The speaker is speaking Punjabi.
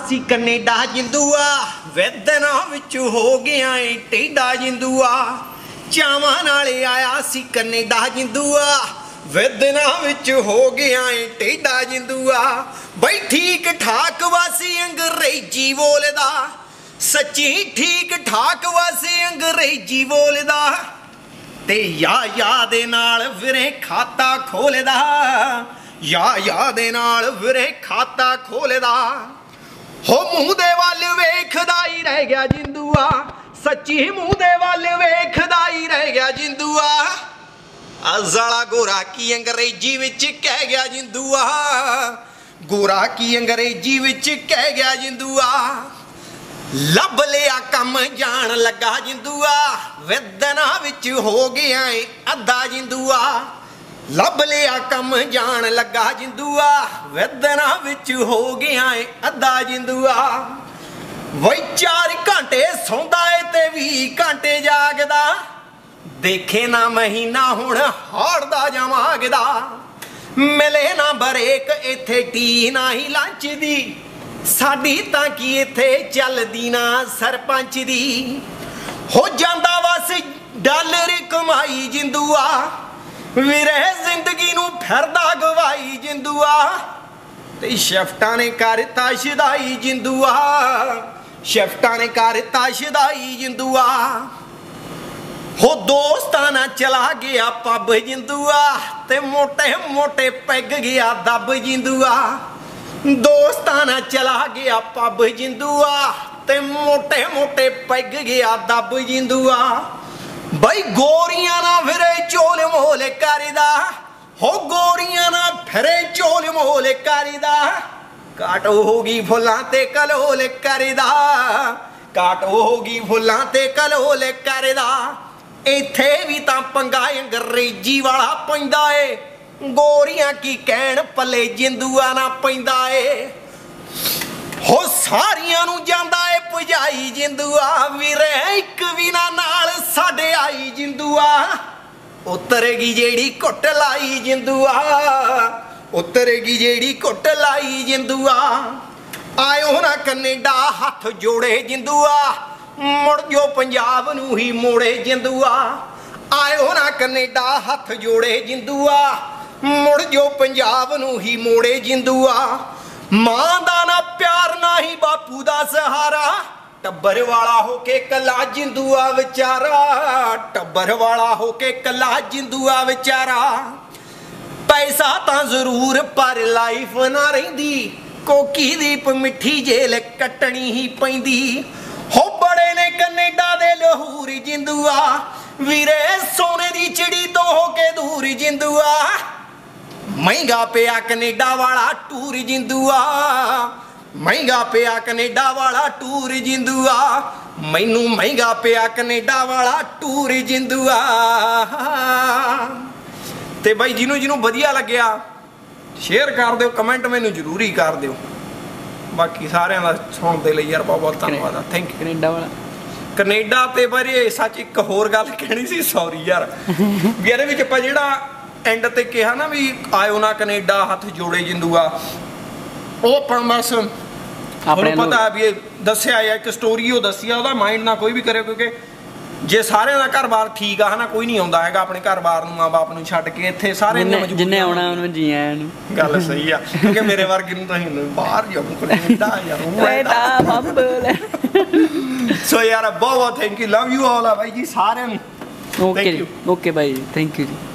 ਸੀ ਕੈਨੇਡਾ ਜਿੰਦੂਆ ਵੈਦਨਾ ਵਿੱਚ ਹੋ ਗਿਆ ਏ ਟੇਡਾ ਜਿੰਦੂਆ ਚਾਵਾਂ ਨਾਲ ਆਇਆ ਸੀ ਕੈਨੇਡਾ ਜਿੰਦੂਆ ਵੈਦਨਾ ਵਿੱਚ ਹੋ ਗਿਆ ਏ ਟੇਡਾ ਜਿੰਦੂਆ ਬਈ ਠੀਕ ਠਾਕ ਵਾਸੀ ਅੰਗਰੇਜ਼ੀ ਬੋਲਦਾ ਸੱਚੀ ਠੀਕ ਠਾਕ ਵਾਸੀ ਅੰਗਰੇਜ਼ੀ ਬੋਲਦਾ ਤੇ ਯਾ ਦੇ ਨਾਲ ਵੀਰੇ ਖਾਤਾ ਖੋਲਦਾ ਯਾ ਦੇ ਨਾਲ ਵੀਰੇ ਖਾਤਾ ਖੋਲਦਾ ਹੋ ਮੂੰਹ ਦੇ ਵੱਲ ਵੇਖਦਾ ਹੀ ਰਹਿ ਗਿਆ ਜਿੰਦੂਆ ਸੱਚੀ ਮੂੰਹ ਦੇ ਵੱਲ ਵੇਖਦਾ ਹੀ ਰਹਿ ਗਿਆ ਜਿੰਦੂਆ ਅਜ਼ਾਲਾ ਗੋਰਾ ਕੀ ਅੰਗਰੇਜ਼ੀ ਵਿੱਚ ਕਹਿ ਗਿਆ ਜਿੰਦੂਆ ਗੋਰਾ ਕੀ ਅੰਗਰੇਜ਼ੀ ਵਿੱਚ ਕਹਿ ਗਿਆ ਜਿੰਦੂਆ ਲੱਭ ਲਿਆ ਕੰਮ ਜਾਣ ਲੱਗਾ ਜਿੰਦੂਆ ਵੈਦਨਾ ਵਿੱਚ ਹੋ ਗਿਆ ਏ ਅੱਧਾ ਜਿੰਦੂਆ ਲੱਭ ਲਿਆ ਕੰਮ ਜਾਣ ਲੱਗਾ ਜਿੰਦੂਆ ਵੈਦਨਾ ਵਿੱਚ ਹੋ ਗਿਆ ਏ ਅੱਧਾ ਜਿੰਦੂਆ ਵਈ 4 ਘੰਟੇ ਸੌਂਦਾ ਏ ਤੇ 20 ਘੰਟੇ ਜਾਗਦਾ ਦੇਖੇ ਨਾ ਮਹੀਨਾ ਹੁਣ ਹਾੜਦਾ ਜਮਾਗਦਾ ਮਿਲੇ ਨਾ ਬਰੇਕ ਇੱਥੇ ਟੀ ਨਾ ਹੀ ਲੰਚ ਦੀ ਸਾਡੀ ਤਾਂ ਕੀ ਇੱਥੇ ਚੱਲਦੀ ਨਾ ਸਰਪੰਚ ਦੀ ਹੋ ਜਾਂਦਾ ਬਸ ਡਾਲਰ ਕਮਾਈ ਜਿੰਦੂਆ ਵੀਰੇ ਜ਼ਿੰਦਗੀ ਨੂੰ ਫਿਰਦਾ ਗਵਾਈ ਜਿੰਦੂਆ ਤੇ ਸ਼ਿਫਟਾਂ ਨੇ ਕਰਤਾ ਸ਼ਦਾਈ ਜਿੰਦੂਆ ਸ਼ਿਫਟਾਂ ਨੇ ਕਰਤਾ ਸ਼ਦਾਈ ਜਿੰਦੂਆ ਹੋ ਦੋਸਤਾਂ ਨਾਲ ਚਲਾ ਗਿਆ ਪੱਬ ਜਿੰਦੂਆ ਤੇ ਮੋਟੇ ਮੋਟੇ ਪੈਗ ਗਿਆ ਦੱਬ ਜਿੰਦੂਆ ਦੋਸਤਾਂ ਨਾਲ ਚਲਾ ਗਿਆ ਪੱਬ ਜਿੰਦੂਆ ਤੇ ਮੋਟੇ ਮੋਟੇ ਪੈਗ ਗਿਆ ਦੱਬ ਜਿੰਦੂਆ ਬਈ ਗੋਰੀਆਂ ਨਾ ਫਿਰੇ ਚੋਲ ਮੋਲ ਕਰਦਾ ਹੋ ਗੋਰੀਆਂ ਨਾ ਫਿਰੇ ਚੋਲ ਮੋਲ ਕਰਦਾ ਕਾਟੋ ਹੋ ਗਈ ਫੁੱਲਾਂ ਤੇ ਕਲੋਲ ਕਰਦਾ ਕਾਟੋ ਹੋ ਗਈ ਫੁੱਲਾਂ ਤੇ ਕਲੋਲ ਕਰਦਾ ਇੱਥੇ ਵੀ ਤਾਂ ਪੰਗਾ ਅੰਗਰੇਜ਼ੀ ਵਾਲਾ ਪੈਂਦਾ ਏ ਗੋਰੀਆਂ ਕੀ ਕਹਿਣ ਪੱਲੇ ਜਿੰਦੂਆ ਨਾ ਪੈਂਦਾ ਏ ਹੋ ਸਾਰੀਆਂ ਨੂੰ ਜਾਂਦਾ ਏ ਭਜਾਈ ਜਿੰਦੂਆ ਵੀਰੇ ਇੱਕ ਵੀ ਨਾ ਨਾਲ ਸਾਡੇ ਆਈ ਜਿੰਦੂਆ ਉਤਰੇਗੀ ਜਿਹੜੀ ਘੁੱਟ ਲਾਈ ਜਿੰਦੂਆ ਉਤਰੇਗੀ ਜਿਹੜੀ ਘੁੱਟ ਲਾਈ ਜਿੰਦੂਆ ਆਇਓ ਨਾ ਕੈਨੇਡਾ ਹੱਥ ਜੋੜੇ ਜਿੰਦੂਆ ਮੁੜ ਜੋ ਪੰਜਾਬ ਨੂੰ ਹੀ ਮੋੜੇ ਜਿੰਦੂਆ ਆਇਓ ਨਾ ਕੈਨੇਡਾ ਹੱਥ ਜੋੜੇ ਜਿੰਦੂਆ ਮੁੜ ਜੋ ਪੰਜਾਬ ਨੂੰ ਹੀ ਮੋੜੇ ਜਿੰਦੂਆ ਮਾਂ ਦਾ ਨਾ ਪਿਆਰ ਨਾ ਹੀ ਬਾਪੂ ਦਾ ਸਹਾਰਾ ਟੱਬਰ ਵਾਲਾ ਹੋ ਕੇ ਕੱਲਾ ਜਿੰਦੂਆ ਵਿਚਾਰਾ ਟੱਬਰ ਵਾਲਾ ਹੋ ਕੇ ਕੱਲਾ ਜਿੰਦੂਆ ਵਿਚਾਰਾ ਪੈਸਾ ਤਾਂ ਜ਼ਰੂਰ ਪਰ ਲਾਈਫ ਨਾ ਰਹਿੰਦੀ ਕੋਕੀ ਦੀਪ ਮਿੱਠੀ ਜੇਲ ਕੱਟਣੀ ਹੀ ਪੈਂਦੀ ਹੋ ਬੜੇ ਨੇ ਕੈਨੇਡਾ ਦੇ ਲਹੂਰ ਜਿੰਦੂਆ ਵੀਰੇ ਸੋਨੇ ਦੀ ਚਿੜੀ ਤੋਂ ਹੋ ਕੇ ਦੂਰ ਜਿੰਦੂਆ ਮਹਿੰਗਾ ਪਿਆ ਕੈਨੇਡਾ ਵਾਲਾ ਟੂਰ ਜਿੰਦੂਆ ਮਹਿੰਗਾ ਪਿਆ ਕੈਨੇਡਾ ਵਾਲਾ ਟੂਰ ਜਿੰਦੂਆ ਮੈਨੂੰ ਮਹਿੰਗਾ ਪਿਆ ਕੈਨੇਡਾ ਵਾਲਾ ਟੂਰ ਜਿੰਦੂਆ ਤੇ ਬਾਈ ਜਿਹਨੂੰ ਵਧੀਆ ਲੱਗਿਆ ਸ਼ੇਅਰ ਕਰ ਦਿਓ ਕਮੈਂਟ ਮੈਨੂੰ ਜ਼ਰੂਰੀ ਕਰ ਦਿਓ ਬਾਕੀ ਸਾਰਿਆਂ ਦਾ ਸੁਣਨ ਦੇ ਲਈ ਯਾਰ ਬਹੁਤ ਬਹੁਤ ਧੰਨਵਾਦ ਥੈਂਕ ਯੂ ਕੈਨੇਡਾ ਵਾਲਾ ਕੈਨੇਡਾ ਤੇ ਬਾਰੇ ਸੱਚ ਇੱਕ ਹੋਰ ਗੱਲ ਕਹਿਣੀ ਸੀ ਸੌਰੀ ਯਾਰ ਵੀ ਇਹਦੇ ਵਿੱਚ ਆਪਾਂ ਜਿਹੜਾ ਐਂਡ ਤੇ ਕਿਹਾ ਨਾ ਵੀ ਆਇਓ ਨਾ ਕੈਨੇਡਾ ਹੱਥ ਜੋੜੇ ਜਿੰਦੂਆ ਉਹ ਆਪਾਂ ਬਸ ਆਪਣੇ ਪਤਾ ਵੀ ਇਹ ਦੱਸਿਆ ਆ ਇੱਕ ਸਟੋਰੀ ਉਹ ਦੱਸਿਆ ਉਹਦਾ ਮਾਈਂਡ ਨਾ ਕੋਈ ਵੀ ਕਰੇ ਕਿਉਂਕਿ ਜੇ ਸਾਰਿਆਂ ਦਾ ਘਰ-ਬਾਰ ਠੀਕ ਆ ਹਨਾ ਕੋਈ ਨਹੀਂ ਆਉਂਦਾ ਹੈਗਾ ਆਪਣੇ ਘਰ-ਬਾਰ ਨੂੰ ਮਾਂ-ਬਾਪ ਨੂੰ ਛੱਡ ਕੇ ਇੱਥੇ ਸਾਰੇ ਜਿੰਨੇ ਆਉਣਾ ਉਹਨੂੰ ਜੀ ਆਇਆਂ ਨੂੰ ਗੱਲ ਸਹੀ ਆ ਕਿਉਂਕਿ ਮੇਰੇ ਵਰਗੇ ਨੂੰ ਤਾਂ ਬਾਹਰ ਜਾਊਂ ਕੈਨੇਡਾ ਯਾਰ ਸੋ ਯਾਰ ਬਹੁਤ thank you love you all ਆ ਬਾਈ ਜੀ ਸਾਰਿਆਂ ਨੂੰ ਓਕੇ ਬਾਈ ਥੈਂਕ ਯੂ ਜੀ